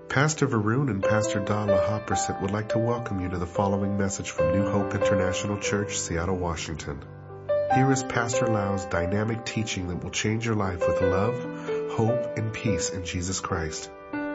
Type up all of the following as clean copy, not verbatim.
Pastor Varun and Pastor Dala Hopperset would like to welcome you to the following message from New Hope International Church, Seattle, Washington. Here is Pastor Lau's dynamic teaching that will change your life with love, hope, and peace in Jesus Christ.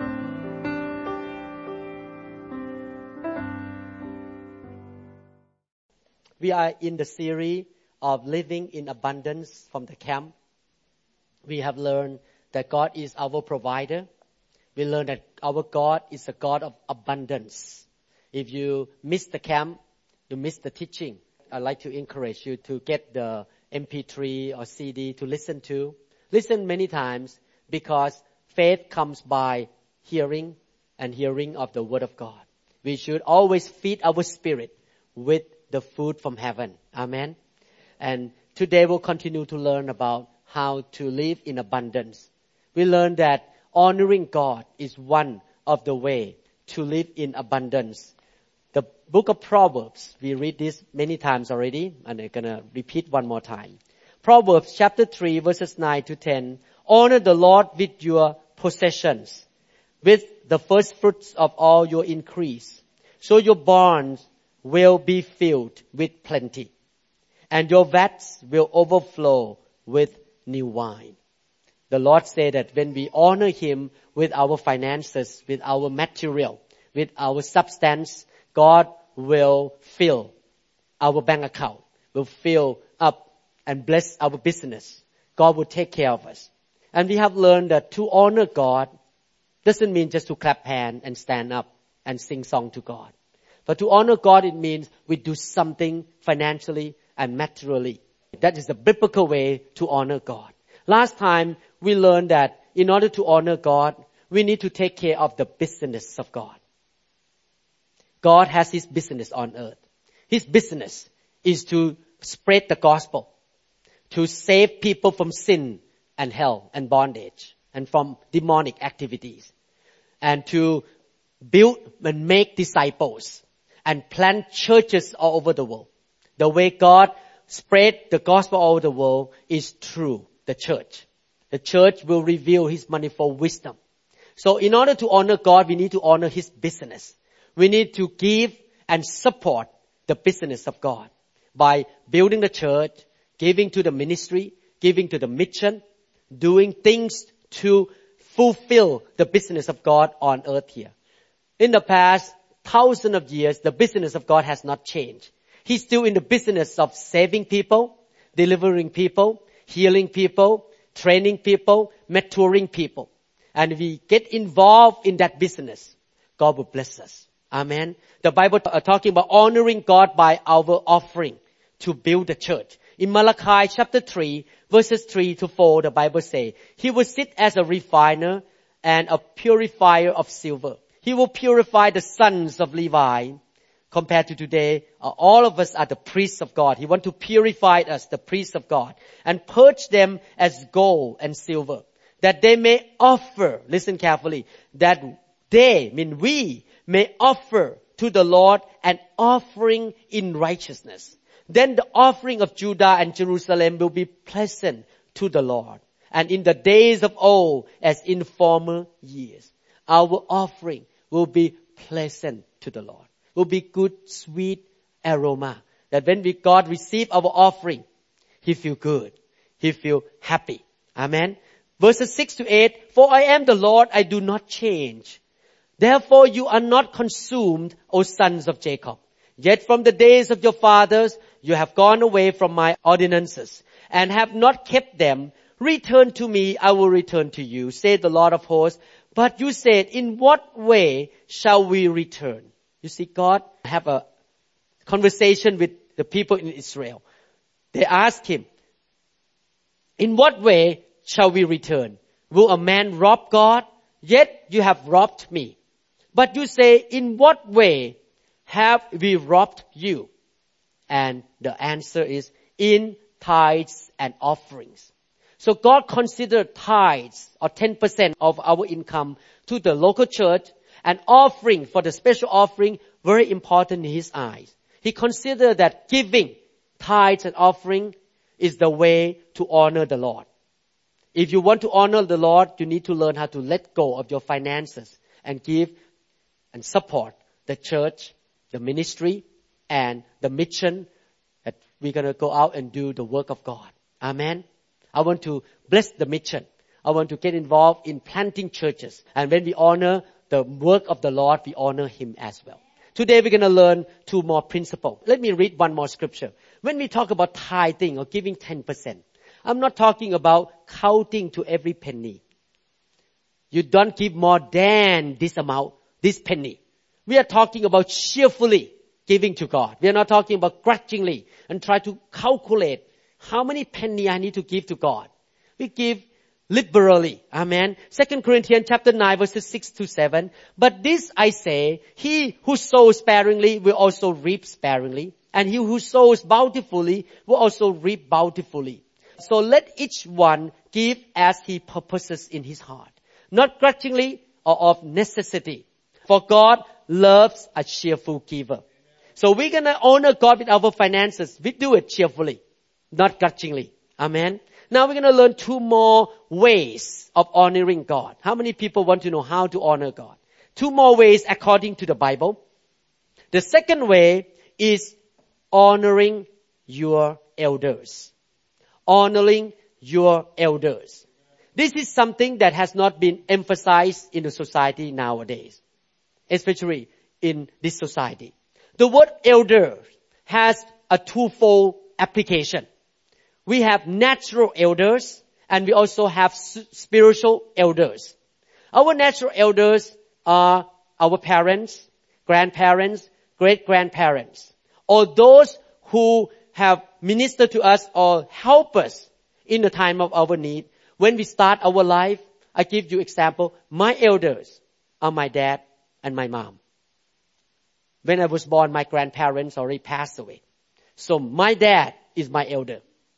We are in the series of living in abundance from the camp. We have learned that God is our provider. We learned that our God is a God of abundance. If you miss the camp, you miss the teaching, I'd like to encourage you to get the MP3 or CD to listen to. Listen many times, because faith comes by hearing, and hearing of the Word of God. We should always feed our spirit with the food from heaven. Amen. And today we'll continue to learn about how to live in abundance. We learned that honoring God is one of the way to live in abundance. The book of Proverbs, we read this many times already, and I'm going to repeat one more time. Proverbs chapter 3 verses 9 to 10. Honor the Lord with your possessions, with the first fruits of all your increase. So your barns will be filled with plenty, and your vats will overflow with new wine. The Lord said that when we honor Him with our finances, with our material, with our substance, God will fill our bank account, will fill up and bless our business. God will take care of us. And we have learned that to honor God doesn't mean just to clap hands and stand up and sing song to God. But to honor God, it means we do something financially and materially. That is the biblical way to honor God. Last time, we learned that in order to honor God, we need to take care of the business of God. God has His business on earth. His business is to spread the gospel, to save people from sin and hell and bondage and from demonic activities, and to build and make disciples and plant churches all over the world. The way God spread the gospel all over the world is through the church. The church will reveal His manifold wisdom. So in order to honor God, we need to honor His business. We need to give and support the business of God by building the church, giving to the ministry, giving to the mission, doing things to fulfill the business of God on earth here. In the past thousands of years, the business of God has not changed. He's still in the business of saving people, delivering people, healing people, training people, maturing people. And if we get involved in that business, God will bless us. Amen. The Bible is talking about honoring God by our offering to build the church. In Malachi chapter 3, verses 3 to 4, the Bible says, He will sit as a refiner and a purifier of silver. He will purify the sons of Levi. Compared to today, all of us are the priests of God. He wants to purify us, the priests of God, and purge them as gold and silver, that they may offer, listen carefully, that we may offer to the Lord an offering in righteousness. Then the offering of Judah and Jerusalem will be pleasant to the Lord. And in the days of old, as in former years, our offering will be pleasant to the Lord. Will be good, sweet aroma. That when God receive our offering, He feel good. He feel happy. Amen. Verses 6 to 8. For I am the Lord, I do not change. Therefore you are not consumed, O sons of Jacob. Yet from the days of your fathers, you have gone away from my ordinances and have not kept them. Return to me, I will return to you, said the Lord of hosts. But you said, in what way shall we return? You see, God have a conversation with the people in Israel. They asked Him, in what way shall we return? Will a man rob God? Yet you have robbed me. But you say, in what way have we robbed you? And the answer is, in tithes and offerings. So God considered tithes or 10% of our income to the local church, and offering for the special offering, very important in His eyes. He considered that giving tithes and offering is the way to honor the Lord. If you want to honor the Lord, you need to learn how to let go of your finances and give and support the church, the ministry, and the mission that we're going to go out and do the work of God. Amen. I want to bless the mission. I want to get involved in planting churches. And when we honor the work of the Lord, we honor Him as well. Today we're going to learn 2 more principles. Let me read 1 more scripture. When we talk about tithing or giving 10%, I'm not talking about counting to every penny. You don't give more than this amount, this penny. We are talking about cheerfully giving to God. We are not talking about grudgingly and try to calculate how many penny I need to give to God. We give liberally. Amen. 2 Corinthians chapter 9 verses 6 to 7. But this I say, he who sows sparingly will also reap sparingly. And he who sows bountifully will also reap bountifully. So let each one give as he purposes in his heart, not grudgingly or of necessity. For God loves a cheerful giver. So we're going to honor God with our finances. We do it cheerfully, not grudgingly. Amen. Now we're going to learn 2 more ways of honoring God. How many people want to know how to honor God? 2 more ways according to the Bible. The second way is honoring your elders. Honoring your elders. This is something that has not been emphasized in the society nowadays, especially in this society. The word elder has a twofold application. We have natural elders and we also have spiritual elders. Our natural elders are our parents, grandparents, great-grandparents, or those who have ministered to us or help us in the time of our need. When we start our life, I give you example. My elders are my dad and my mom. When I was born, my grandparents already passed away. So my dad is my elder.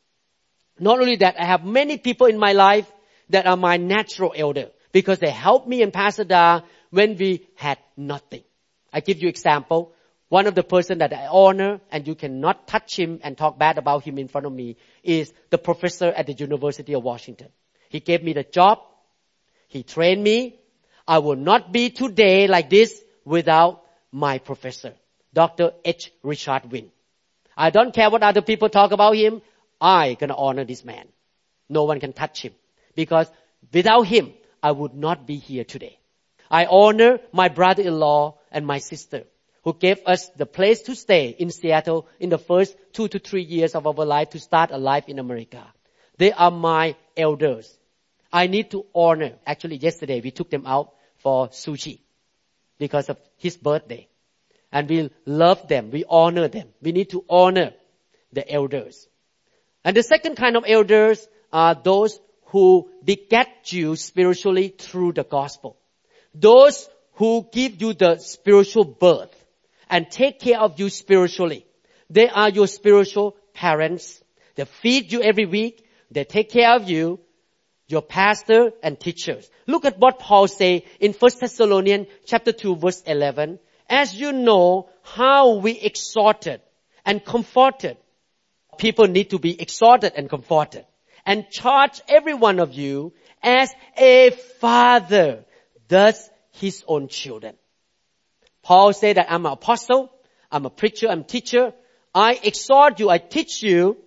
Not only that, I have many people in my life that are my natural elder because they helped me in Pasada when we had nothing. I give you example. One of the person that I honor and you cannot touch him and talk bad about him in front of me is the professor at the University of Washington. He gave me the job. He trained me. I will not be today like this without my professor, Dr. H. Richard Wynn. I don't care what other people talk about him. I'm going to honor this man. No one can touch him because without him, I would not be here today. I honor my brother-in-law and my sister who gave us the place to stay in Seattle in the first 2 to 3 years of our life to start a life in America. They are my elders. I need to honor. Actually, yesterday we took them out for sushi because of his birthday. And we love them. We honor them. We need to honor the elders. And the second kind of elders are those who beget you spiritually through the gospel. Those who give you the spiritual birth and take care of you spiritually. They are your spiritual parents. They feed you every week. They take care of you, your pastor and teachers. Look at what Paul say in 1 Thessalonians chapter 2 verse 11. As you know how we exhorted and comforted. People need to be exhorted and comforted. And charge every one of you as a father does his own children. Paul said that I'm an apostle, I'm a preacher, I'm a teacher. I exhort you, I teach you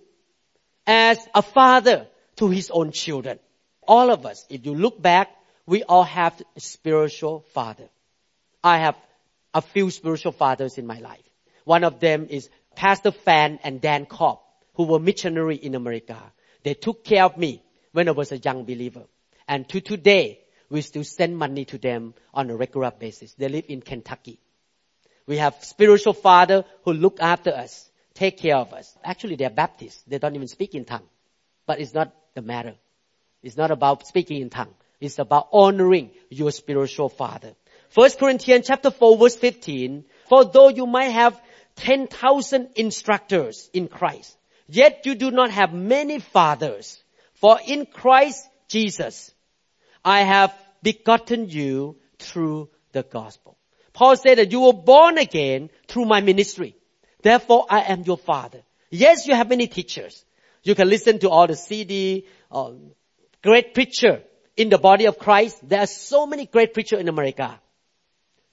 as a father to his own children. All of us, if you look back, we all have a spiritual father. I have a few spiritual fathers in my life. One of them is Pastor Fan and Dan Cobb, who were missionary in America. They took care of me when I was a young believer. And to today, we still send money to them on a regular basis. They live in Kentucky. We have spiritual father who look after us, take care of us. Actually, they are Baptists. They don't even speak in tongue. But it's not the matter. It's not about speaking in tongue. It's about honoring your spiritual father. 1 Corinthians chapter 4 verse 15. For though you might have 10,000 instructors in Christ, yet you do not have many fathers. For in Christ Jesus, I have begotten you through the gospel. Paul said that you were born again through my ministry. Therefore, I am your father. Yes, you have many teachers. You can listen to all the CD, great preacher in the body of Christ. There are so many great preachers in America.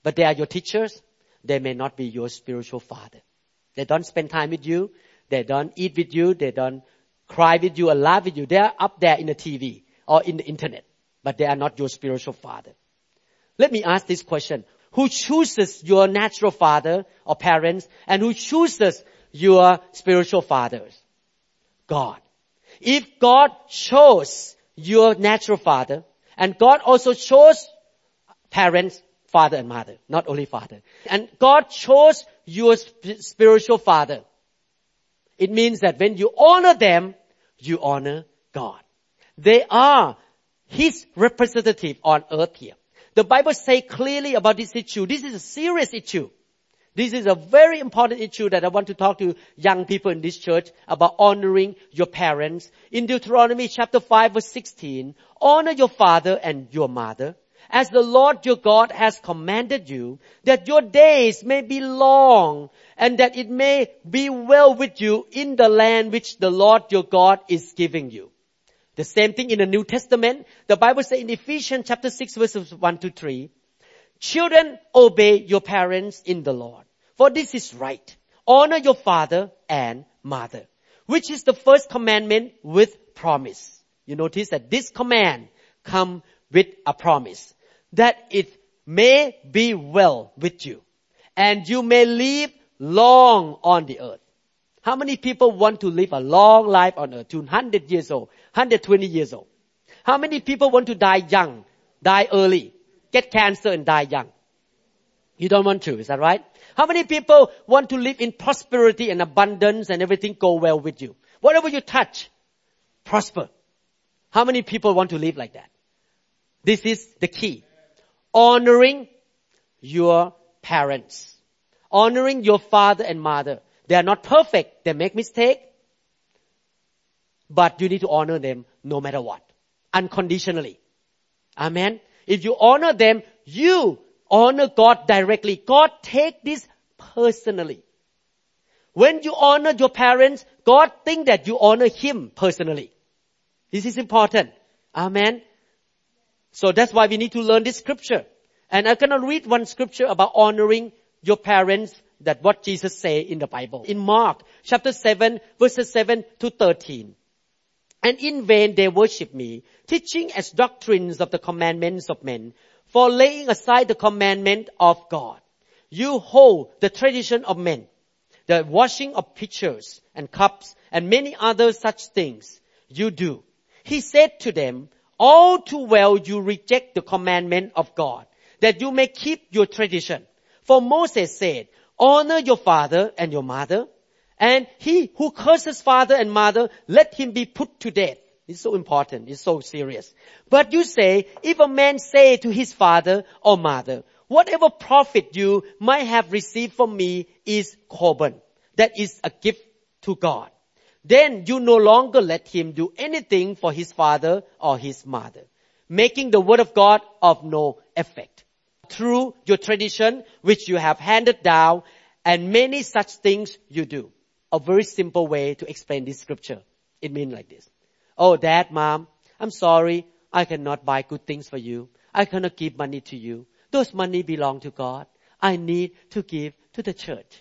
but they are your teachers, they may not be your spiritual father. They don't spend time with you. They don't eat with you. They don't cry with you or laugh with you. They are up there in the TV or in the internet, but they are not your spiritual father. Let me ask this question. Who chooses your natural father or parents, and who chooses your spiritual fathers? God. If God chose your natural father, and God also chose parents, father and mother, not only father, and God chose your spiritual father, it means that when you honor them, you honor God. They are His representative on earth here. The Bible says clearly about this issue. This is a serious issue. This is a very important issue that I want to talk to young people in this church about honoring your parents. In Deuteronomy chapter 5 verse 16, honor your father and your mother, as the Lord your God has commanded you, that your days may be long and that it may be well with you in the land which the Lord your God is giving you. The same thing in the New Testament. The Bible says in Ephesians chapter 6 verses 1 to 3, children, obey your parents in the Lord, for this is right. Honor your father and mother, which is the first commandment with promise. You notice that this command comes with a promise, that it may be well with you, and you may live long on the earth. How many people want to live a long life on earth, 200 years old, 120 years old? How many people want to die young, die early, get cancer and die young? You don't want to, is that right? How many people want to live in prosperity and abundance and everything go well with you? Whatever you touch, prosper. How many people want to live like that? This is the key. Honoring your parents. Honoring your father and mother. They are not perfect. They make mistakes. But you need to honor them no matter what. Unconditionally. Amen. If you honor them, you honor God directly. God take this personally. When you honor your parents, God think that you honor Him personally. This is important. Amen. So that's why we need to learn this scripture. And I'm going to read one scripture about honoring your parents, that what Jesus say in the Bible. In Mark chapter 7 verses 7 to 13. And in vain they worship me, teaching as doctrines of the commandments of men, for laying aside the commandment of God. You hold the tradition of men, the washing of pitchers and cups and many other such things you do. He said to them, all too well you reject the commandment of God, that you may keep your tradition. For Moses said, honor your father and your mother, and he who curses father and mother, let him be put to death. It's so important. It's so serious. But you say, if a man say to his father or mother, whatever profit you might have received from me is korban, that is a gift to God, then you no longer let him do anything for his father or his mother, making the word of God of no effect. Through your tradition, which you have handed down, and many such things you do. A very simple way to explain this scripture. It means like this. Oh, Dad, Mom, I'm sorry. I cannot buy good things for you. I cannot give money to you. Those money belong to God. I need to give to the church.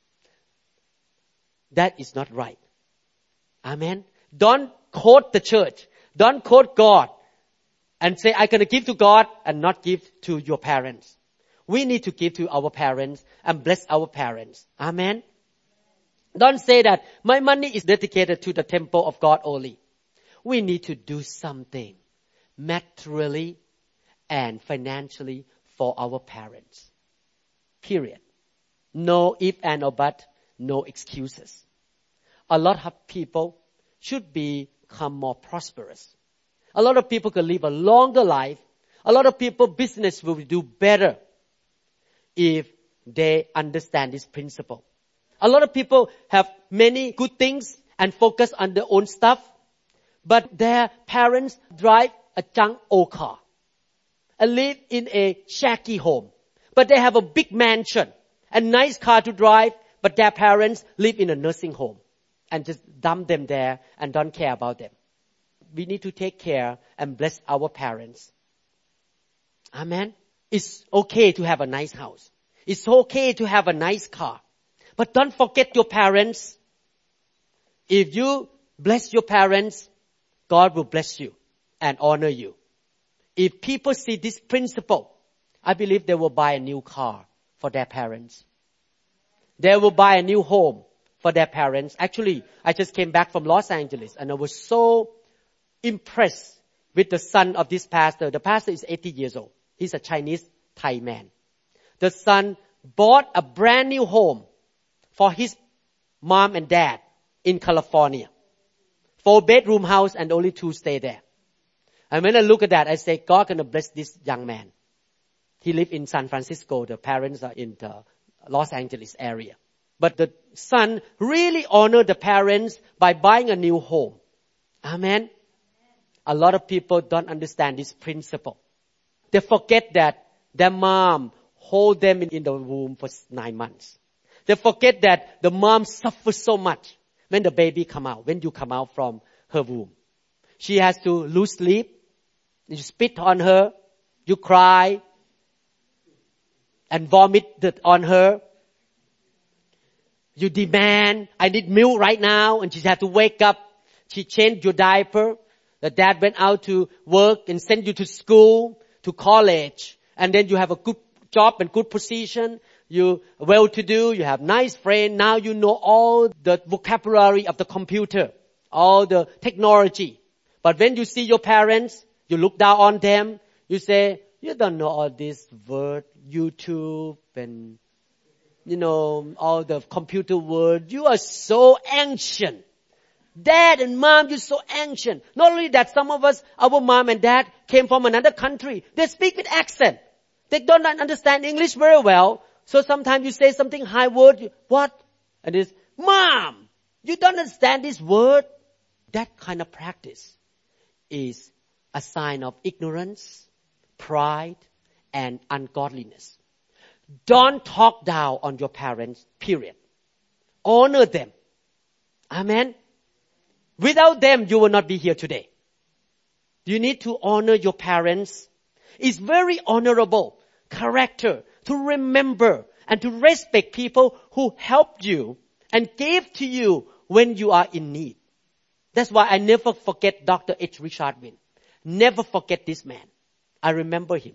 That is not right. Amen. Don't quote the church. Don't quote God and say, I'm going to give to God and not give to your parents. We need to give to our parents and bless our parents. Amen. Don't say that my money is dedicated to the temple of God only. We need to do something materially and financially for our parents. Period. No if and or but, no excuses. A lot of people should become more prosperous. A lot of people can live a longer life. A lot of people, business will do better if they understand this principle. A lot of people have many good things and focus on their own stuff, but their parents drive a junk old car and live in a shaky home. But they have a big mansion and nice car to drive, but their parents live in a nursing home and just dump them there and don't care about them. We need to take care and bless our parents. Amen. It's okay to have a nice house. It's okay to have a nice car. But don't forget your parents. If you bless your parents, God will bless you and honor you. If people see this principle, I believe they will buy a new car for their parents. They will buy a new home for their parents. Actually, I just came back from Los Angeles and I was so impressed with the son of this pastor. The pastor is 80 years old. He's a Chinese Thai man. The son bought a brand new home for his mom and dad in California. 4-bedroom house and only 2 stay there. And when I look at that, I say, God gonna bless this young man. He lives in San Francisco. The parents are in the Los Angeles area. But the son really honored the parents by buying a new home. Amen. A lot of people don't understand this principle. They forget that their mom hold them in the womb for 9 months. They forget that the mom suffers so much when the baby come out, when you come out from her womb. She has to lose sleep. You spit on her. You cry. And vomit on her. You demand, I need milk right now. And she has to wake up. She changed your diaper. The dad went out to work and sent you to school, to college. And then you have a good job and good position. You well-to-do. You have nice friends. Now you know all the vocabulary of the computer. All the technology. But when you see your parents, you look down on them. You say, you don't know all this word, YouTube and, all the computer word. You are so ancient. Dad and mom, you're so ancient. Not only that, some of us, our mom and dad came from another country. They speak with accent. They don't understand English very well. So sometimes you say something high word. What? And it's, Mom, you don't understand this word. That kind of practice is a sign of ignorance, pride, and ungodliness. Don't talk down on your parents, period. Honor them. Amen. Without them, you will not be here today. You need to honor your parents. It's very honorable character to remember and to respect people who helped you and gave to you when you are in need. That's why I never forget Dr. H. Richard Winn. Never forget this man. I remember him.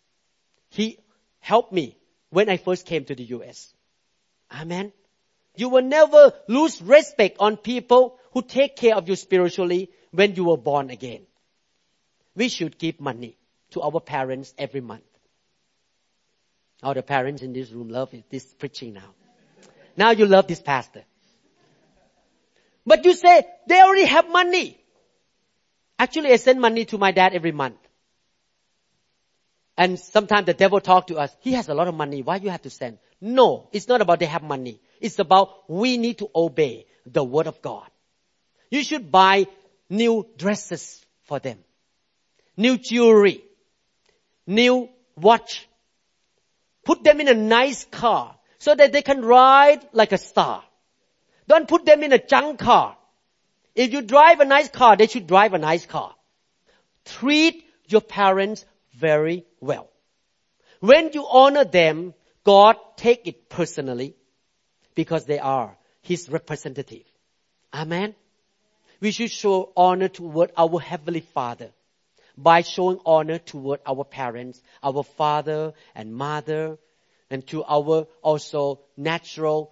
He helped me when I first came to the U.S. Amen. You will never lose respect on people who take care of you spiritually when you were born again. We should give money to our parents every month. All the parents in this room love this preaching now. Now you love this pastor. But you say, they already have money. Actually, I send money to my dad every month. And sometimes the devil talk to us. He has a lot of money. Why you have to send? No, it's not about they have money. It's about we need to obey the word of God. You should buy new dresses for them. New jewelry. New watch. Put them in a nice car so that they can ride like a star. Don't put them in a junk car. If you drive a nice car, they should drive a nice car. Treat your parents very well. When you honor them, God take it personally because they are His representative. Amen. We should show honor toward our Heavenly Father by showing honor toward our parents, our father and mother, and to our also natural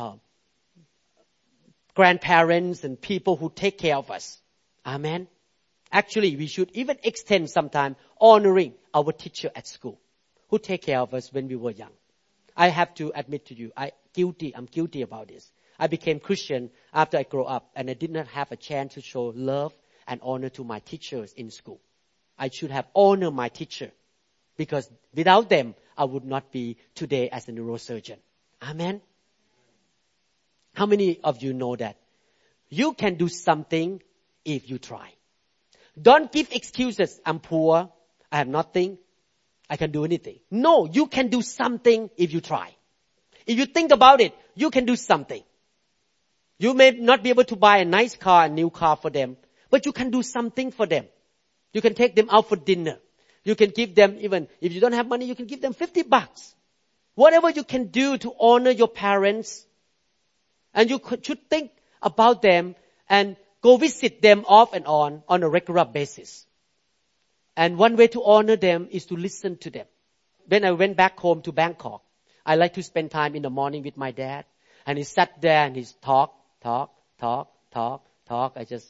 grandparents and people who take care of us. Amen. Actually, we should even extend sometime honoring our teacher at school who take care of us when we were young. I have to admit to you, I'm guilty about this. I became Christian after I grew up and I did not have a chance to show love and honor to my teachers in school. I should have honored my teacher because without them, I would not be today as a neurosurgeon. Amen. How many of you know that you can do something if you try? Don't give excuses. I'm poor. I have nothing. I can do anything. No, you can do something if you try. If you think about it, you can do something. You may not be able to buy a nice car, a new car for them, but you can do something for them. You can take them out for dinner. You can give them, even if you don't have money, you can give them $50. Whatever you can do to honor your parents. And you should think about them and go visit them off and on a regular basis. And one way to honor them is to listen to them. When I went back home to Bangkok, I like to spend time in the morning with my dad. And he sat there and he's talk. I just,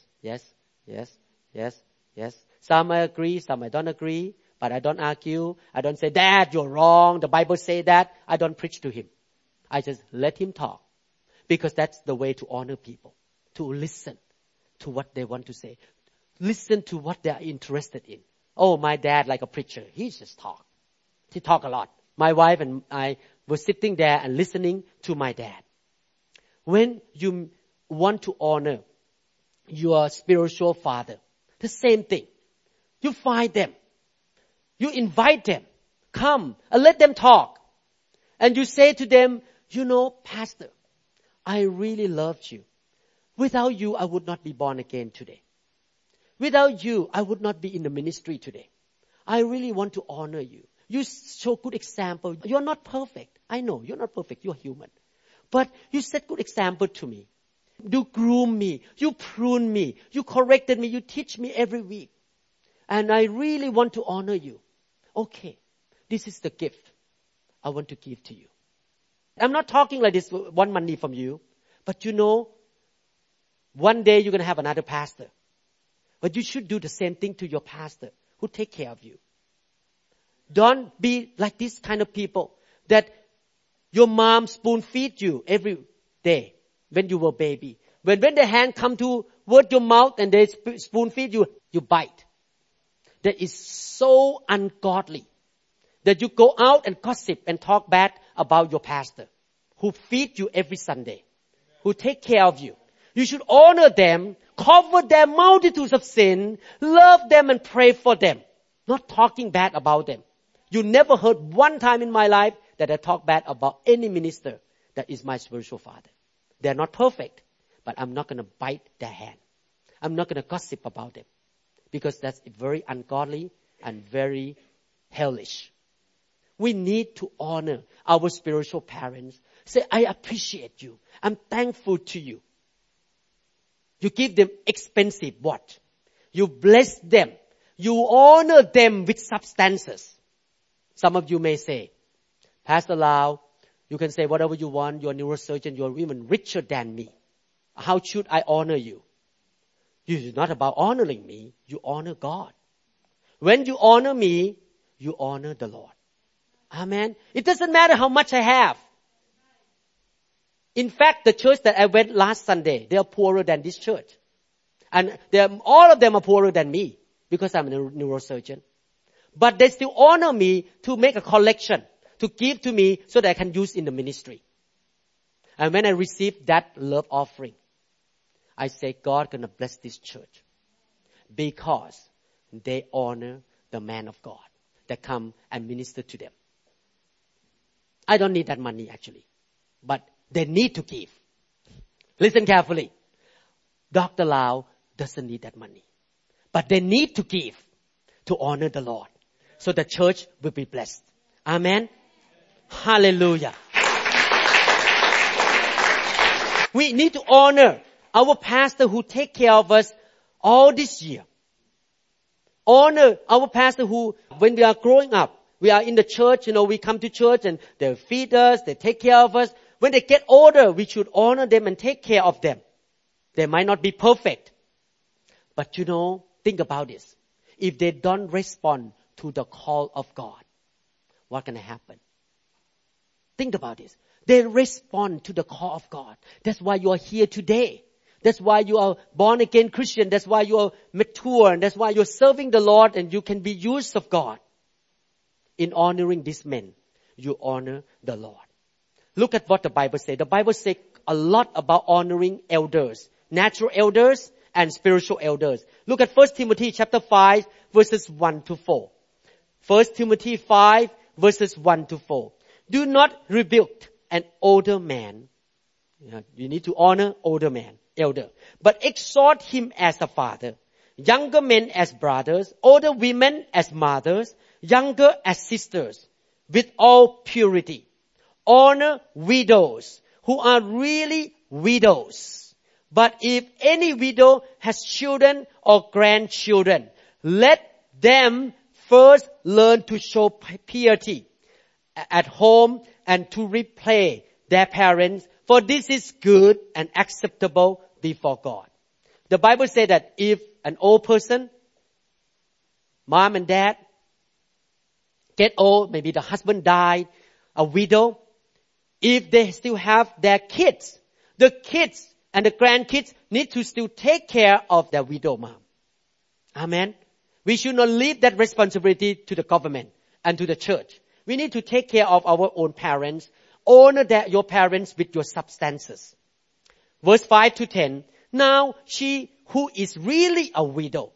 yes. Some I agree, some I don't agree. But I don't argue. I don't say, Dad, you're wrong. The Bible say that. I don't preach to him. I just let him talk. Because that's the way to honor people. To listen to what they want to say. Listen to what they are interested in. Oh, my dad, like a preacher, he just talk. He talk a lot. My wife and I were sitting there and listening to my dad. When you want to honor your spiritual father, the same thing. You find them. You invite them. Come and let them talk. And you say to them, Pastor, I really loved you. Without you, I would not be born again today. Without you, I would not be in the ministry today. I really want to honor you. You show good example. You're not perfect. I know you're not perfect. You're human. But you set good example to me. You groom me. You prune me. You corrected me. You teach me every week. And I really want to honor you. Okay, this is the gift I want to give to you. I'm not talking like this, want money from you. But one day you're going to have another pastor. But you should do the same thing to your pastor who take care of you. Don't be like this kind of people that your mom spoon feed you every day when you were a baby. When the hand come toward your mouth and they spoon feed you, you bite. That is so ungodly that you go out and gossip and talk bad about your pastor who feed you every Sunday, who take care of you. You should honor them, cover their multitudes of sin, love them and pray for them, not talking bad about them. You never heard one time in my life that I talk bad about any minister that is my spiritual father. They're not perfect, but I'm not going to bite their hand. I'm not going to gossip about them. Because that's very ungodly and very hellish. We need to honor our spiritual parents. Say, I appreciate you. I'm thankful to you. You give them expensive what? You bless them. You honor them with substances. Some of you may say, Pastor Lau, you can say whatever you want. You're a neurosurgeon. You're even richer than me. How should I honor you? It's not about honoring me. You honor God. When you honor me, you honor the Lord. Amen. It doesn't matter how much I have. In fact, the church that I went last Sunday, they are poorer than this church. And all of them are poorer than me because I'm a neurosurgeon. But they still honor me to make a collection, to give to me so that I can use in the ministry. And when I received that love offering, I say, God gonna bless this church because they honor the man of God that come and minister to them. I don't need that money actually, but they need to give. Listen carefully. Dr. Lau doesn't need that money, but they need to give to honor the Lord so the church will be blessed. Amen. Hallelujah. We need to honor our pastor who take care of us all this year. Honor our pastor who, when we are growing up, we are in the church, we come to church and they feed us, they take care of us. When they get older, we should honor them and take care of them. They might not be perfect. But think about this. If they don't respond to the call of God, what's going to happen? Think about this. They respond to the call of God. That's why you are here today. That's why you are born again Christian. That's why you are mature. And that's why you're serving the Lord and you can be used of God. In honoring these men, you honor the Lord. Look at what the Bible says. The Bible says a lot about honoring elders, natural elders and spiritual elders. Look at 1 Timothy chapter 5 verses 1 to 4. 1 Timothy 5 verses 1 to 4. Do not rebuke an older man. You need to honor older man, elder. But exhort him as a father, younger men as brothers, older women as mothers, younger as sisters with all purity. Honor widows who are really widows. But if any widow has children or grandchildren, let them first learn to show piety at home and to repay their parents, for this is good and acceptable before God. The Bible says that if an old person, mom and dad, get old, maybe the husband died, a widow, if they still have their kids, the kids and the grandkids need to still take care of their widow mom. Amen. We should not leave that responsibility to the government and to the church. We need to take care of our own parents. Honor your parents with your substances. Verse 5 to 10. Now she who is really a widow,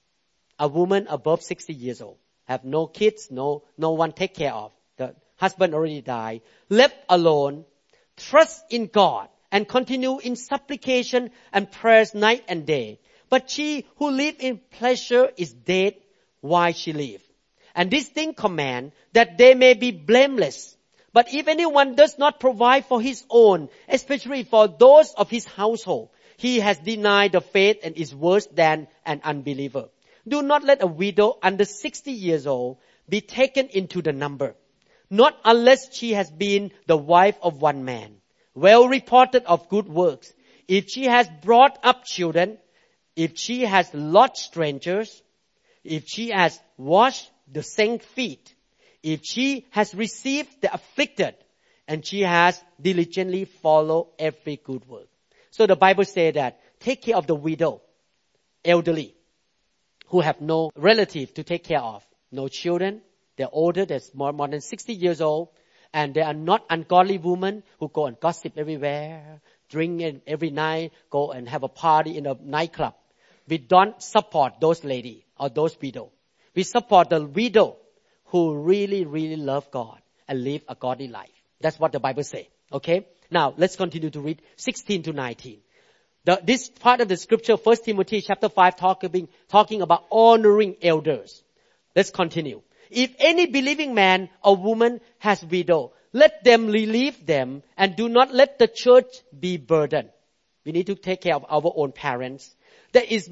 a woman above 60 years old, have no kids, no one take care of. The husband already died, left alone, trust in God and continue in supplication and prayers night and day. But she who live in pleasure is dead while she live. And this thing command that they may be blameless. But if anyone does not provide for his own, especially for those of his household, he has denied the faith and is worse than an unbeliever. Do not let a widow under 60 years old be taken into the number, not unless she has been the wife of one man, well reported of good works. If she has brought up children, if she has lodged strangers, if she has washed the saints' feet, if she has received the afflicted, and she has diligently followed every good work. So the Bible says that take care of the widow, elderly, who have no relative to take care of, no children, they're older, they're more than 60 years old, and they are not ungodly women who go and gossip everywhere, drink every night, go and have a party in a nightclub. We don't support those ladies or those widows. We support the widow who really, really love God and live a godly life. That's what the Bible says. Okay? Now, let's continue to read 16 to 19. This part of the scripture, 1 Timothy chapter 5, talking about honoring elders. Let's continue. If any believing man or woman has widow, let them relieve them and do not let the church be burdened. We need to take care of our own parents. That it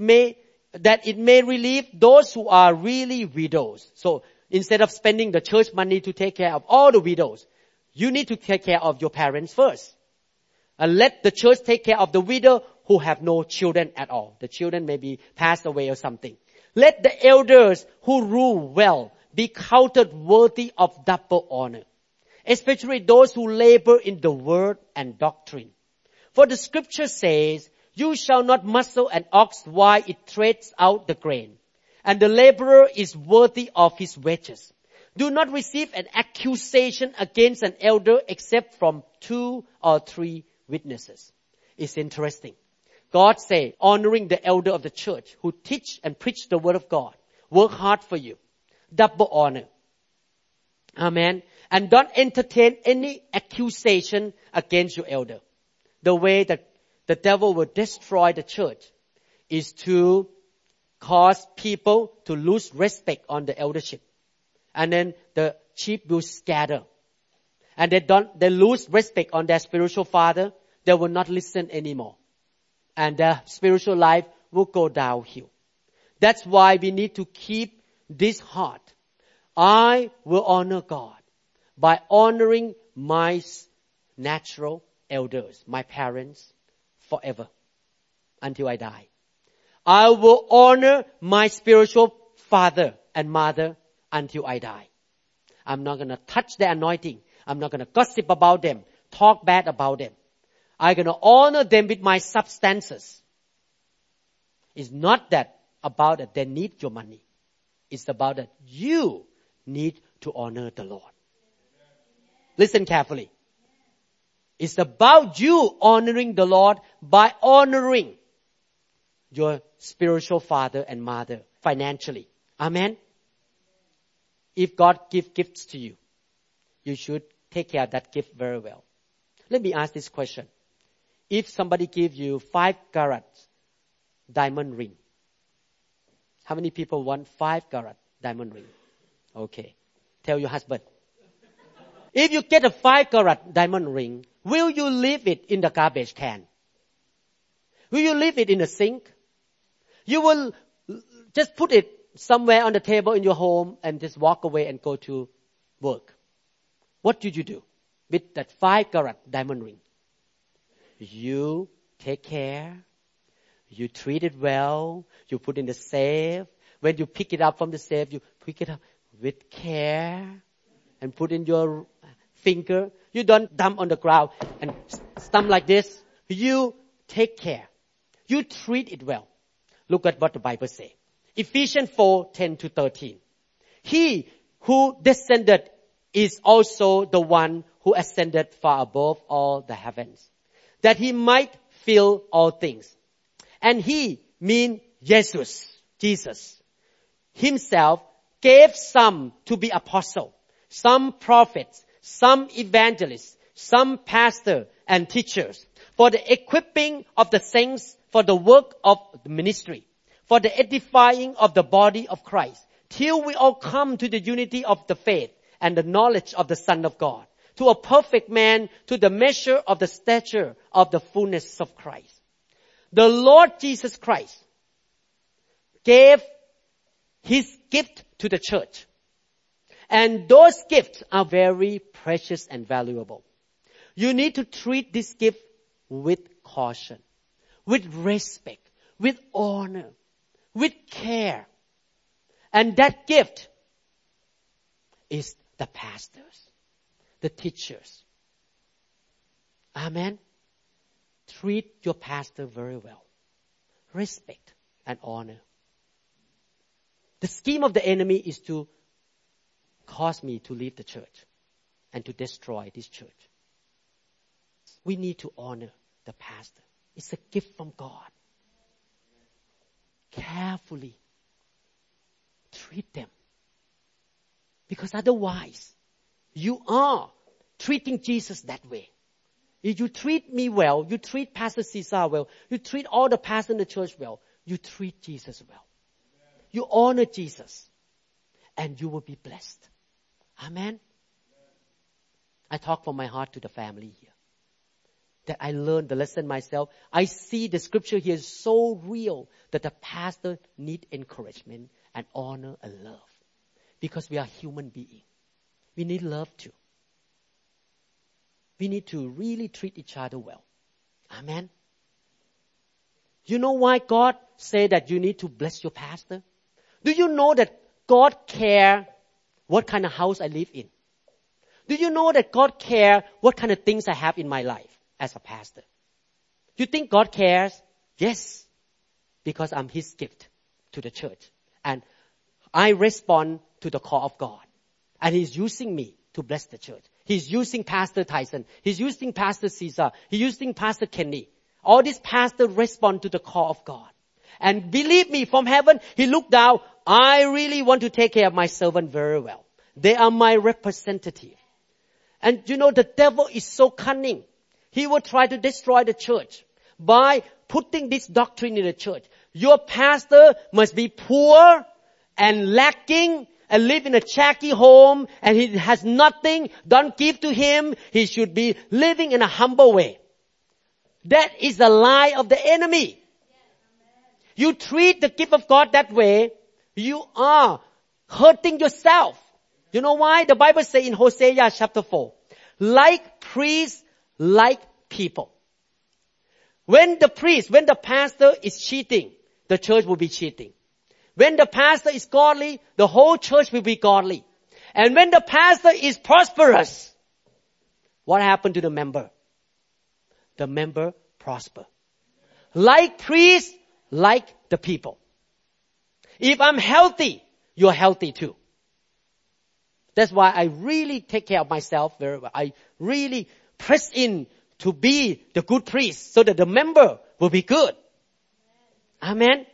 may relieve those who are really widows. So instead of spending the church money to take care of all the widows, you need to take care of your parents first. And let the church take care of the widow who have no children at all. The children may be passed away or something. Let the elders who rule well be counted worthy of double honor, especially those who labor in the word and doctrine. For the scripture says, you shall not muzzle an ox while it treads out the grain, and the laborer is worthy of his wages. Do not receive an accusation against an elder except from 2 or 3 witnesses. It's interesting. God say, honoring the elder of the church who teach and preach the word of God. Work hard for you. Double honor. Amen. And don't entertain any accusation against your elder. The way that the devil will destroy the church is to cause people to lose respect on the eldership. And then the sheep will scatter. And they lose respect on their spiritual father. They will not listen anymore. And their spiritual life will go downhill. That's why we need to keep this heart. I will honor God by honoring my natural elders, my parents, forever until I die. I will honor my spiritual father and mother until I die. I'm not going to touch their anointing. I'm not going to gossip about them, talk bad about them. I'm going to honor them with my substances. It's not that about that they need your money. It's about that you need to honor the Lord. Listen carefully. It's about you honoring the Lord by honoring your spiritual father and mother financially. Amen. If God gives gifts to you, you should take care of that gift very well. Let me ask this question. If somebody gives you 5-carat diamond ring, how many people want 5-carat diamond ring? Okay. Tell your husband. If you get a 5-carat diamond ring, will you leave it in the garbage can? Will you leave it in the sink? You will just put it somewhere on the table in your home and just walk away and go to work. What did you do with that 5-carat diamond ring? You take care. You treat it well. You put in the safe. When you pick it up from the safe, you pick it up with care and put in your finger. You don't dump on the ground and stamp like this. You take care. You treat it well. Look at what the Bible says. Ephesians 4:10-13. He who descended is also the one who ascended far above all the heavens, that he might fill all things. And he, mean Jesus, himself gave some to be apostles, some prophets, some evangelists, some pastors and teachers, for the equipping of the saints for the work of the ministry, for the edifying of the body of Christ, till we all come to the unity of the faith and the knowledge of the Son of God, to a perfect man, to the measure of the stature of the fullness of Christ. The Lord Jesus Christ gave His gift to the church. And those gifts are very precious and valuable. You need to treat this gift with caution, with respect, with honor, with care. And that gift is the pastors, the teachers. Amen. Treat your pastor very well. Respect and honor. The scheme of the enemy is to cause me to leave the church and to destroy this church. We need to honor the pastor. It's a gift from God. Carefully treat them. Because otherwise, you are treating Jesus that way. If you treat me well, you treat Pastor Cesar well, you treat all the pastors in the church well, you treat Jesus well. You honor Jesus. And you will be blessed. Amen. I talk from my heart to the family here. That I learned the lesson myself. I see the scripture here is so real that the pastor need encouragement and honor and love. Because we are human beings. We need love too. We need to really treat each other well. Amen. You know why God said that you need to bless your pastor? Do you know that God cares what kind of house I live in? Do you know that God cares what kind of things I have in my life as a pastor? You think God cares? Yes. Because I'm His gift to the church. And I respond to the call of God. And He's using me to bless the church. He's using Pastor Tyson. He's using Pastor Cesar. He's using Pastor Kenny. All these pastors respond to the call of God. And believe me, from heaven, He looked down. I really want to take care of my servant very well. They are my representative. And you know, the devil is so cunning. He will try to destroy the church by putting this doctrine in the church. Your pastor must be poor and lacking and live in a shacky home and he has nothing. Don't give to him. He should be living in a humble way. That is the lie of the enemy. You treat the gift of God that way, you are hurting yourself. You know why? The Bible says in Hosea chapter 4, like priests, like people. When the pastor is cheating, the church will be cheating. When the pastor is godly, the whole church will be godly. And when the pastor is prosperous, what happened to the member? The member prosper. Like priests, like the people. If I'm healthy, you're healthy too. That's why I really take care of myself very well. I really press in to be the good priest so that the member will be good. Amen.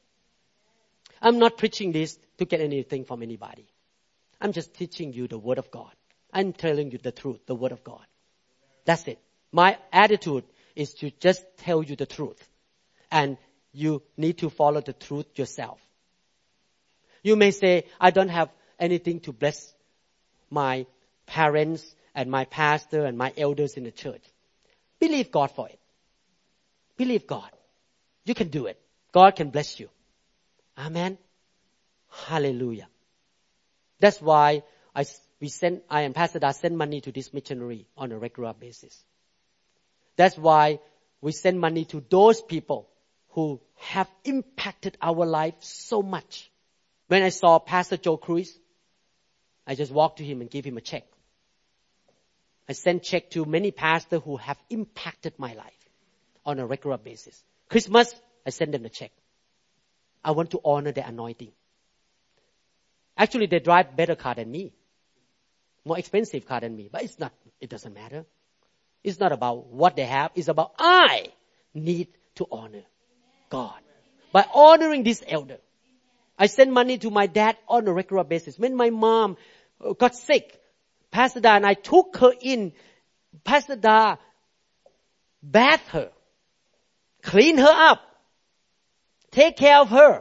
I'm not preaching this to get anything from anybody. I'm just teaching you the Word of God. I'm telling you the truth, the Word of God. That's it. My attitude is to just tell you the truth. And you need to follow the truth yourself. You may say, I don't have anything to bless my parents and my pastor and my elders in the church. Believe God for it. Believe God. You can do it. God can bless you. Amen. Hallelujah. That's why I and Pastor Da send money to this missionary on a regular basis. That's why we send money to those people who have impacted our life so much. When I saw Pastor Joe Cruz, I just walked to him and gave him a check. I send check to many pastors who have impacted my life on a regular basis. Christmas, I send them a check. I want to honor their anointing. Actually, they drive better car than me. More expensive car than me. But it doesn't matter. It's not about what they have. It's about I need to honor God. By honoring this elder. I send money to my dad on a regular basis. When my mom got sick, Pastor Da and I took her in. Pastor Da bathed her, cleaned her up, take care of her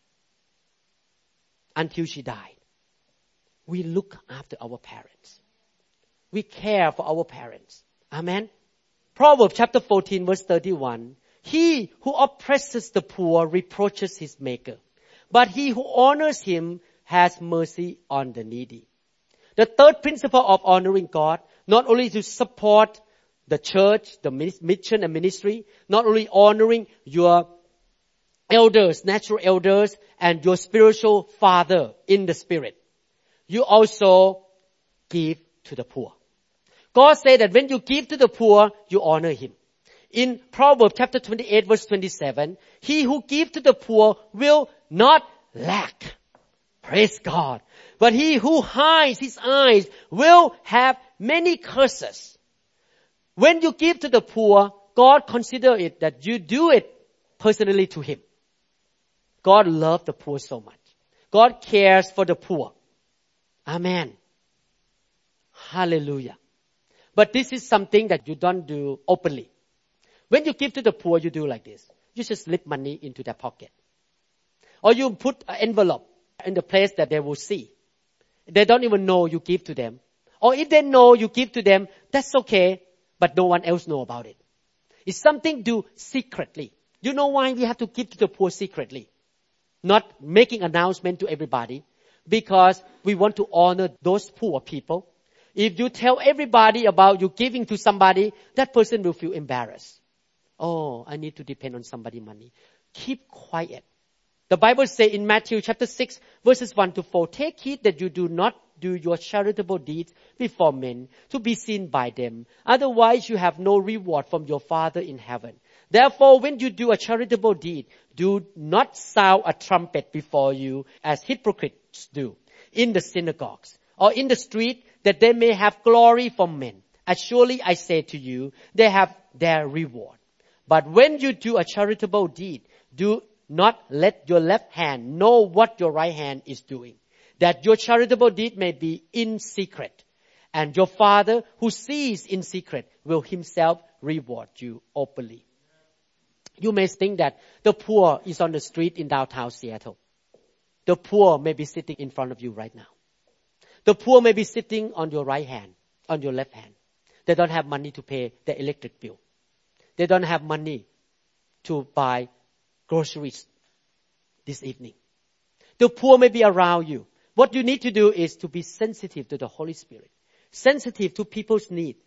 until she died. We look after our parents. We care for our parents. Amen. Proverbs chapter 14 verse 31. He who oppresses the poor reproaches his maker, but he who honors him has mercy on the needy. The third principle of honoring God, not only to support the church, the mission and ministry, not only honoring your elders, natural elders, and your spiritual father in the spirit, you also give to the poor. God said that when you give to the poor, you honor him. In Proverbs chapter 28 verse 27, he who gives to the poor will not lack. Praise God. But he who hides his eyes will have many curses. When you give to the poor, God considers it that you do it personally to him. God loves the poor so much. God cares for the poor. Amen. Hallelujah. But this is something that you don't do openly. When you give to the poor, you do like this. You just slip money into their pocket. Or you put an envelope in the place that they will see. They don't even know you give to them. Or if they know you give to them, that's okay, but no one else know about it. It's something do secretly. You know why we have to give to the poor secretly? Not making announcement to everybody. Because we want to honor those poor people. If you tell everybody about you giving to somebody, that person will feel embarrassed. Oh, I need to depend on somebody's money. Keep quiet. The Bible says in Matthew chapter 6 verses 1 to 4, take heed that you do not do your charitable deeds before men to be seen by them. Otherwise you have no reward from your Father in heaven. Therefore, when you do a charitable deed, do not sound a trumpet before you as hypocrites do in the synagogues or in the street, that they may have glory from men. As surely I say to you, they have their reward. But when you do a charitable deed, do not let your left hand know what your right hand is doing, that your charitable deed may be in secret. And your Father who sees in secret will himself reward you openly. You may think that the poor is on the street in downtown Seattle. The poor may be sitting in front of you right now. The poor may be sitting on your right hand, on your left hand. They don't have money to pay their electric bill. They don't have money to buy groceries this evening. The poor may be around you. What you need to do is to be sensitive to the Holy Spirit, sensitive to people's need,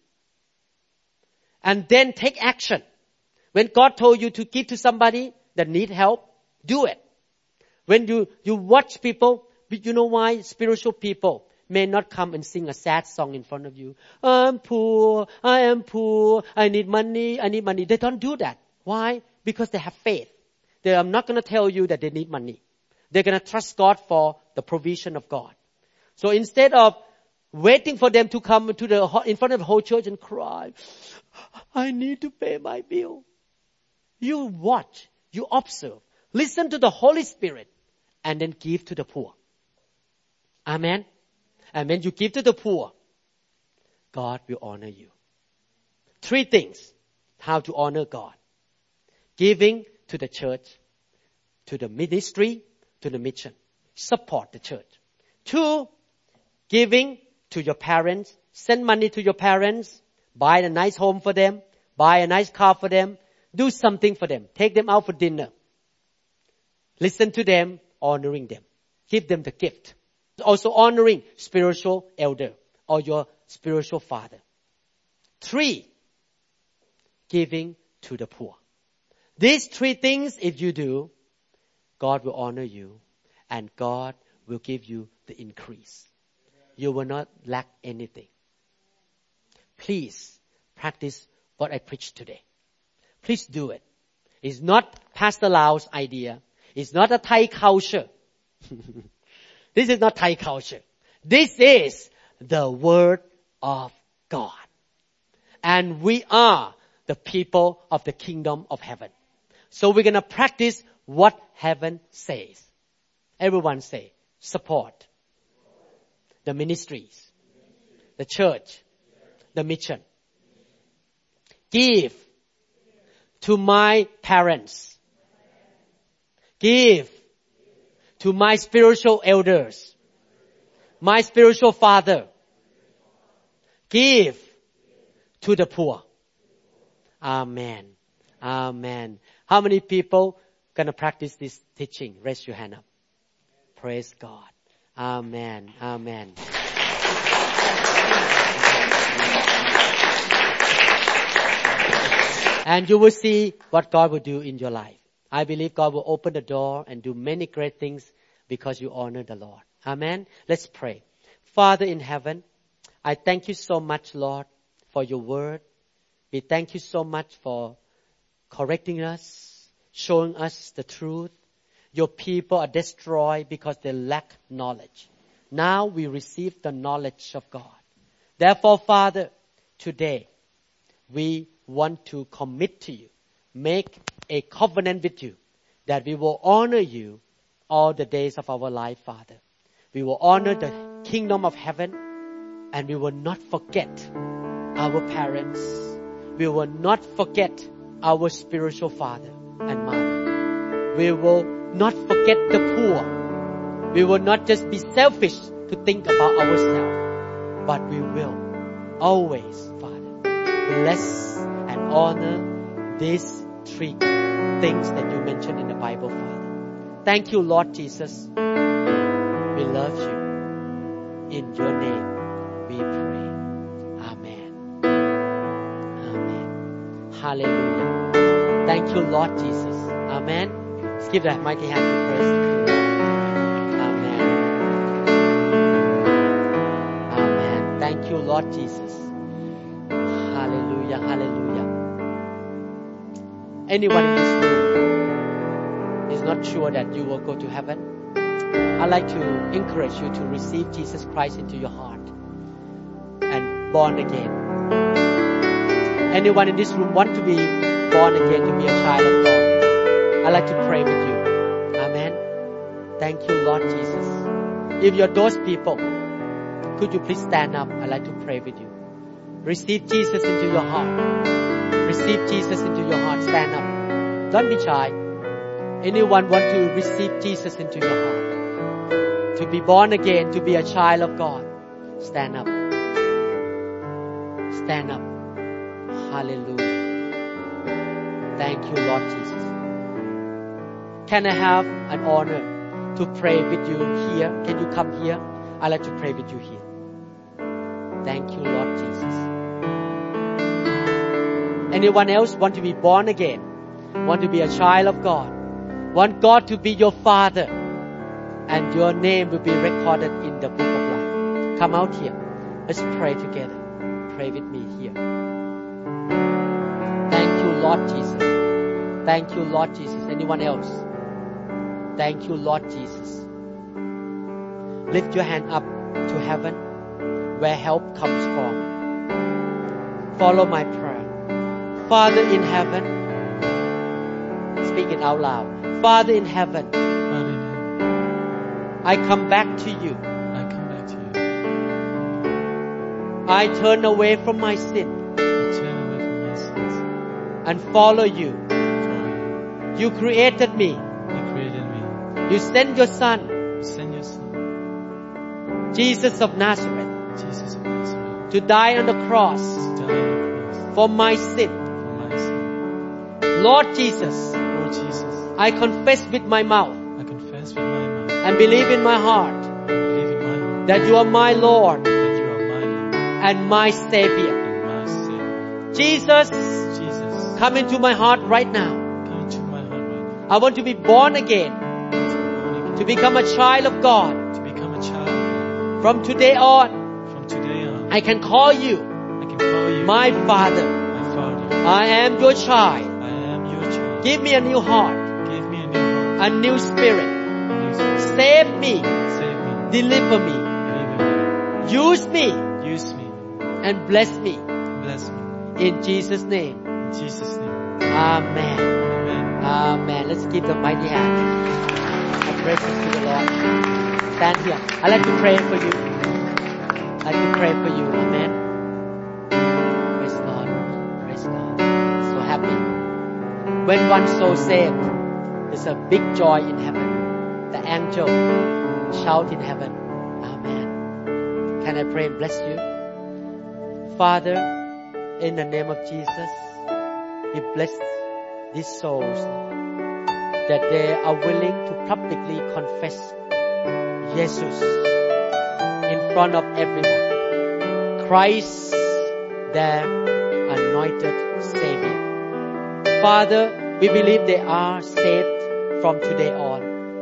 and then take action. When God told you to give to somebody that need help, do it. When you watch people, you know why spiritual people may not come and sing a sad song in front of you. I'm poor, I am poor, I need money, I need money. They don't do that. Why? Because they have faith. They are not going to tell you that they need money. They're going to trust God for the provision of God. So instead of waiting for them to come to in front of the whole church and cry, I need to pay my bill. You watch, you observe, listen to the Holy Spirit, and then give to the poor. Amen. And when you give to the poor, God will honor you. 3 things how to honor God. Giving to the church, to the ministry, to the mission. Support the church. 2, Giving to your parents, send money to your parents, buy a nice home for them, buy a nice car for them, do something for them, take them out for dinner. Listen to them, honoring them. Give them the gift. Also honoring spiritual elder or your spiritual father. 3, giving to the poor. These 3 things, if you do, God will honor you and God will give you the increase. You will not lack anything. Please practice what I preached today. Please do it. It's not Pastor Lau's idea. It's not a Thai culture. This is not Thai culture. This is the Word of God. And we are the people of the kingdom of heaven. So we're going to practice what heaven says. Everyone say, support the ministries, the church, the mission. Give to my parents. Give to my spiritual elders, my spiritual father. Give to the poor. Amen. Amen. How many people gonna practice this teaching? Raise your hand up. Praise God. Amen. Amen. And you will see what God will do in your life. I believe God will open the door and do many great things because you honor the Lord. Amen. Let's pray. Father in heaven, I thank you so much, Lord, for your word. We thank you so much for correcting us, showing us the truth. Your people are destroyed because they lack knowledge. Now we receive the knowledge of God. Therefore, Father, today we want to commit to you, make a covenant with you, that we will honor you all the days of our life, Father. We will honor the kingdom of heaven, and we will not forget our parents. We will not forget our spiritual father and mother. We will not forget the poor. We will not just be selfish to think about ourselves, but we will always, Father, bless and honor these 3 things that you mentioned in the Bible, Father. Thank you, Lord Jesus. We love you. In your name we pray. Amen. Amen. Hallelujah. Thank you, Lord Jesus. Amen. Let's give that mighty hand of praise. Amen. Amen. Thank you, Lord Jesus. Hallelujah. Hallelujah. Anyone in this room is not sure that you will go to heaven, I'd like to encourage you to receive Jesus Christ into your heart and born again. Anyone in this room want to be born again, to be a child of God, I'd like to pray with you. Amen. Thank you, Lord Jesus. If you're those people, could you please stand up? I'd like to pray with you. Receive Jesus into your heart. Receive Jesus into your heart. Stand up. Don't be shy. Anyone want to receive Jesus into your heart? To be born again, to be a child of God. Stand up. Stand up. Hallelujah. Thank you, Lord Jesus. Can I have an honor to pray with you here? Can you come here? I'd like to pray with you here. Thank you, Lord Jesus. Anyone else want to be born again? Want to be a child of God? Want God to be your Father? And your name will be recorded in the book of life. Come out here. Let's pray together. Pray with me here. Thank you, Lord Jesus. Thank you, Lord Jesus. Anyone else? Thank you, Lord Jesus. Lift your hand up to heaven, where help comes from. Follow my prayer. Father in heaven, speak it out loud. Father in heaven, I come back to you. I turn away from my sin and follow you. You created me. You sent your son Jesus of Nazareth, Jesus of Nazareth, to die on the cross to die on the cross for my sin. for my sin. Lord Jesus, Lord Jesus, I confess with my mouth I confess with my mouth and believe in my heart and believe in my heart that you are my Lord that you are my Lord and my Savior. and my Savior. Jesus, Jesus, come into my heart right now. come into my heart right now. I want to be born again, I want to be born again, to become a child of God. to become a child of God. From today on, From today on, I can call you I can call you my Father. my Father. I am your child. I am your child. Give me a new heart, Give me a new heart, a new spirit. a new spirit. Save me, Save me, deliver me, deliver me, use me, use me, and bless me. bless me. In Jesus' name. In Jesus' name, Amen. amen. Amen. Let's give the mighty hand of praises to the Lord. Stand here. I'd like to pray for you. I'd like to pray for you. Amen. Praise God. Praise God. So happy. When one soul saved, there's a big joy in heaven. The angel shout in heaven. Amen. Can I pray and bless you? Father, in the name of Jesus, we bless these souls that they are willing to publicly confess Jesus in front of everyone. Christ, their anointed Savior. Father, we believe they are saved from today on.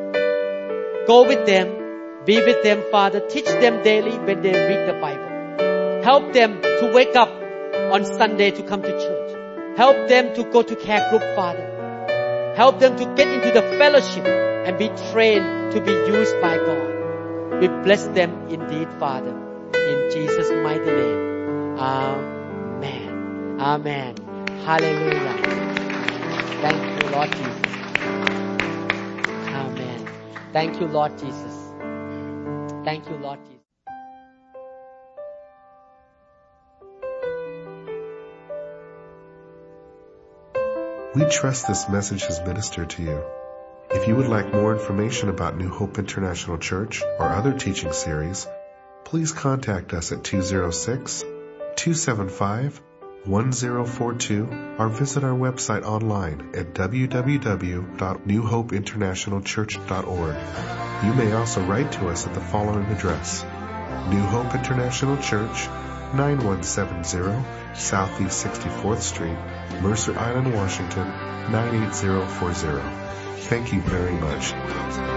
Go with them, be with them, Father. Teach them daily when they read the Bible. Help them to wake up on Sunday to come to church. Help them to go to care group, Father. Help them to get into the fellowship and be trained to be used by God. We bless them indeed, Father. In Jesus' mighty name. Amen. Amen. Hallelujah. Thank you, Lord Jesus. Amen. Thank you, Lord Jesus. Thank you, Lord Jesus. We trust this message has ministered to you. If you would like more information about New Hope International Church or other teaching series, please contact us at 206-275-1042 or visit our website online at www.newhopeinternationalchurch.org. You may also write to us at the following address: New Hope International Church, 9170 Southeast 64th Street, Mercer Island, Washington, 98040. Thank you very much.